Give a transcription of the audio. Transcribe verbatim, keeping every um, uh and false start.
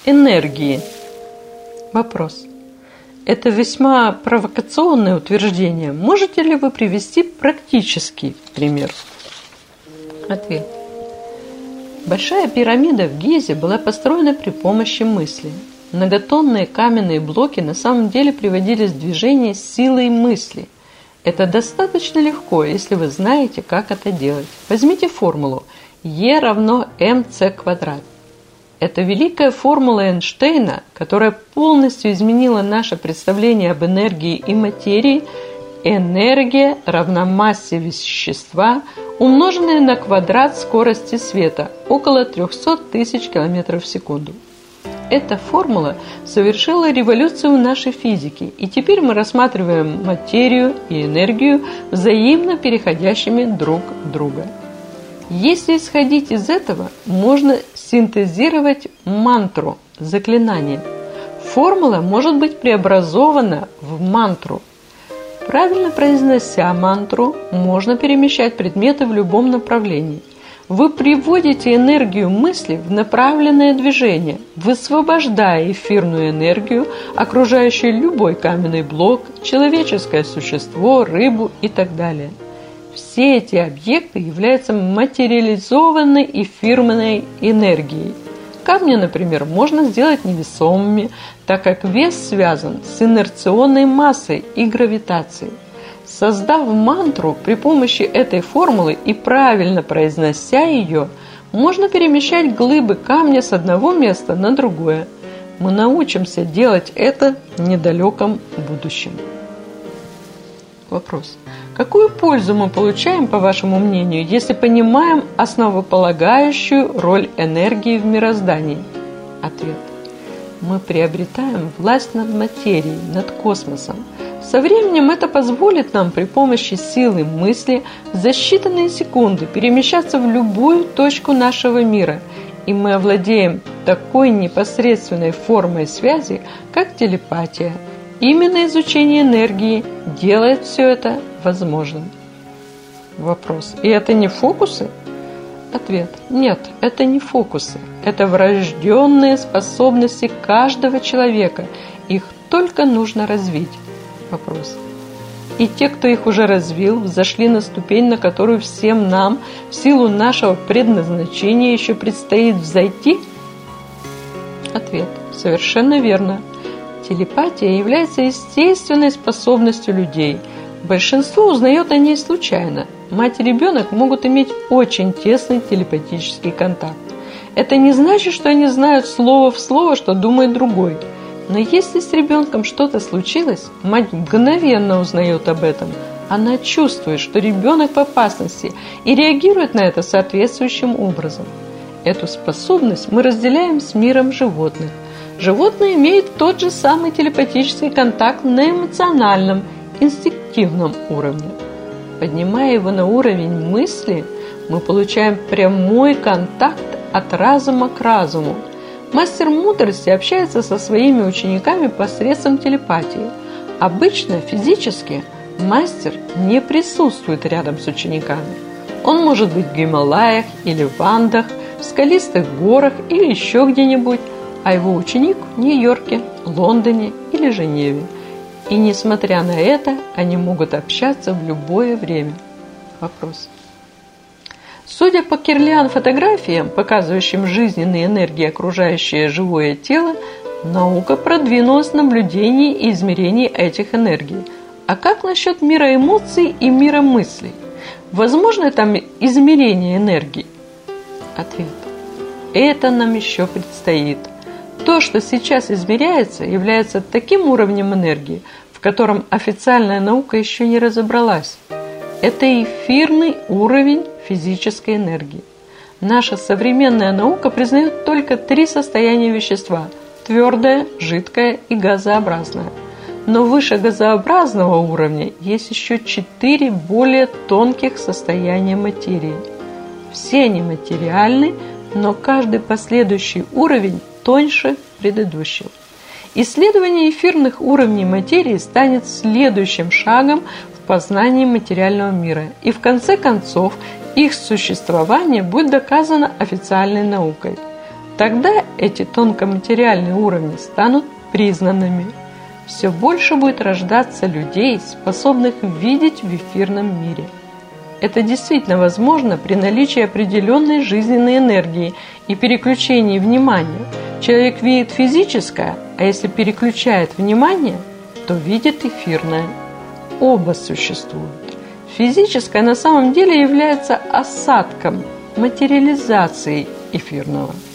энергии. Вопрос. Это весьма провокационное утверждение. Можете ли вы привести практический пример? Ответ. Большая пирамида в Гизе была построена при помощи мысли. Многотонные каменные блоки на самом деле приводились в движение силой мысли. Это достаточно легко, если вы знаете, как это делать. Возьмите формулу E равно mc квадрат. Это великая формула Эйнштейна, которая полностью изменила наше представление об энергии и материи. Энергия равна массе вещества, умноженной на квадрат скорости света, около триста тысяч километров в секунду. Эта формула совершила революцию в нашей физике, и теперь мы рассматриваем материю и энергию взаимно переходящими друг друга. Если исходить из этого, можно синтезировать мантру, заклинание. Формула может быть преобразована в мантру. Правильно произнося мантру, можно перемещать предметы в любом направлении. Вы приводите энергию мысли в направленное движение, высвобождая эфирную энергию, окружающую любой каменный блок, человеческое существо, рыбу и так далее. Все эти объекты являются материализованной эфирной энергией. Камни, например, можно сделать невесомыми, так как вес связан с инерционной массой и гравитацией. Создав мантру при помощи этой формулы и правильно произнося ее, можно перемещать глыбы камня с одного места на другое. Мы научимся делать это в недалеком будущем. Вопрос. Какую пользу мы получаем, по вашему мнению, если понимаем основополагающую роль энергии в мироздании? Ответ. Мы приобретаем власть над материей, над космосом. Со временем это позволит нам при помощи силы мысли за считанные секунды перемещаться в любую точку нашего мира, и мы овладеем такой непосредственной формой связи, как телепатия. Именно изучение энергии делает все это возможным. Вопрос. И это не фокусы? Ответ. Нет, это не фокусы. Это врожденные способности каждого человека. Их только нужно развить. Вопрос. И те, кто их уже развил, взошли на ступень, на которую всем нам, в силу нашего предназначения, еще предстоит взойти? Ответ. Совершенно верно. Телепатия является естественной способностью людей. Большинство узнает о ней случайно. Мать и ребенок могут иметь очень тесный телепатический контакт. Это не значит, что они знают слово в слово, что думает другой. Но если с ребенком что-то случилось, мать мгновенно узнает об этом. Она чувствует, что ребенок в опасности, и реагирует на это соответствующим образом. Эту способность мы разделяем с миром животных. Животные имеют тот же самый телепатический контакт на эмоциональном, инстинктивном уровне. Поднимая его на уровень мысли, мы получаем прямой контакт от разума к разуму. Мастер мудрости общается со своими учениками посредством телепатии. Обычно физически мастер не присутствует рядом с учениками. Он может быть в Гималаях или в Андах, в скалистых горах или еще где-нибудь, а его ученик в Нью-Йорке, Лондоне или Женеве. И несмотря на это, они могут общаться в любое время. Вопрос. Судя по Кирлиан-фотографиям, показывающим жизненные энергии, окружающее живое тело, наука продвинулась в наблюдении и измерении этих энергий. А как насчет мира эмоций и мира мыслей? Возможно там измерение энергии? Ответ. Это нам еще предстоит. То, что сейчас измеряется, является таким уровнем энергии, в котором официальная наука еще не разобралась. Это эфирный уровень физической энергии. Наша современная наука признает только три состояния вещества – твердое, жидкое и газообразное. Но выше газообразного уровня есть еще четыре более тонких состояния материи. Все они материальны, но каждый последующий уровень тоньше предыдущего. Исследование эфирных уровней материи станет следующим шагом в познании материального мира, и в конце концов их существование будет доказано официальной наукой. тогда эти тонкоматериальные уровни станут признанными. Все больше будет рождаться людей, способных видеть в эфирном мире. Это действительно возможно при наличии определенной жизненной энергии и переключении внимания. Человек видит физическое, а если переключает внимание, то видит эфирное. Оба существуют. Физическое на самом деле является осадком, материализацией эфирного.